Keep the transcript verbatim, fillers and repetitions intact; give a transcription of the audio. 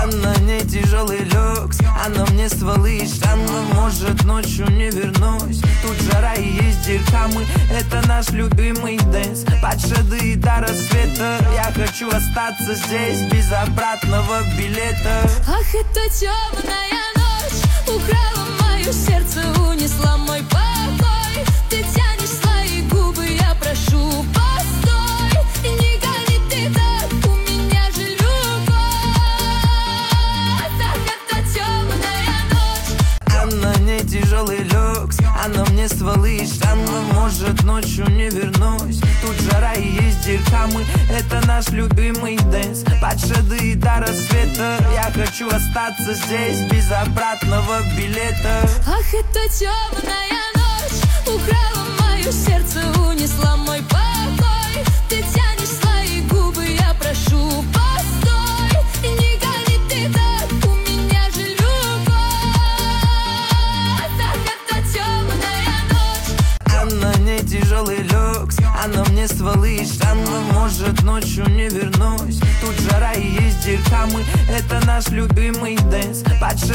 Она не тяжелый люкс, она мне стволы и штаны. Может, ночью не вернусь. Тут жара и есть дырка, мы это наш любимый дэнс. Под шеды до рассвета я хочу остаться здесь без обратного билета. Ах, это темная ночь украла мое сердце, унесла мой покой. Ты тянешь свои губы, я прошу, постой. И не гони ты так, у меня же любовь. Ах, это темная ночь. Она не тяжелый люкс, она мне стволы и штаны. Может, ночью не вернусь. Тут жара и есть дырка, мы это наш любимый дэнс. Под шеды до рассвета я хочу остаться здесь без обратного билета. Ах, это темная ночь украла мое сердце, унесла мой покой. Ты тянешь свои губы, я прошу, постой. И не гони ты так, у меня же любовь. Ах, это темная ночь. Она не тяжелый люкс, она мне стволы и штаны. Может, ночью не вернусь. Тут жара и есть дырка, мы это наш любимый дэнс. Под